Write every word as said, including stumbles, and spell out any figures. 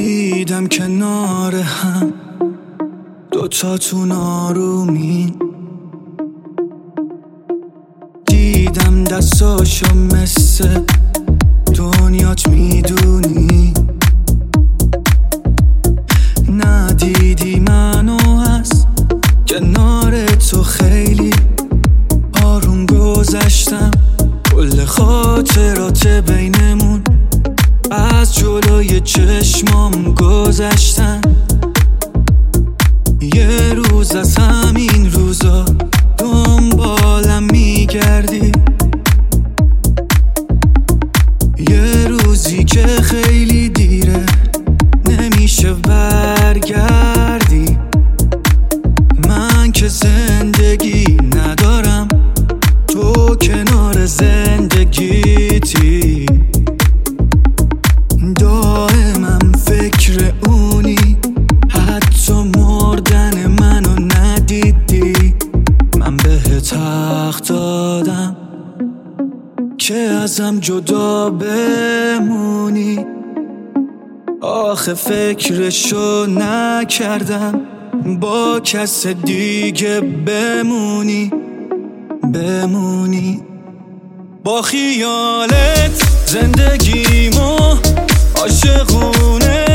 دیدم کنار هم دوتاتون آرومین، دیدم دستاشو مثل دنیات میدونی، ندیدی منو از کنار تو خیلی آروم گذشتم، کل خاطرات بینمون از جلوی چشمام گذشتن. یه روز از همین روزا دنبالم میگردی، یه روزی که خیلی دیره نمیشه برگردی. من که زندگی ندارم، تو کنار زندگیتی، دائمم فکر اونی، حتی مردن منو ندیدی. من بهت حق دادم که ازم جدا بمونی، آخه فکرشو نکردم با کس دیگه بمونی بمونی. با خیالت زندگیمو عاشقونه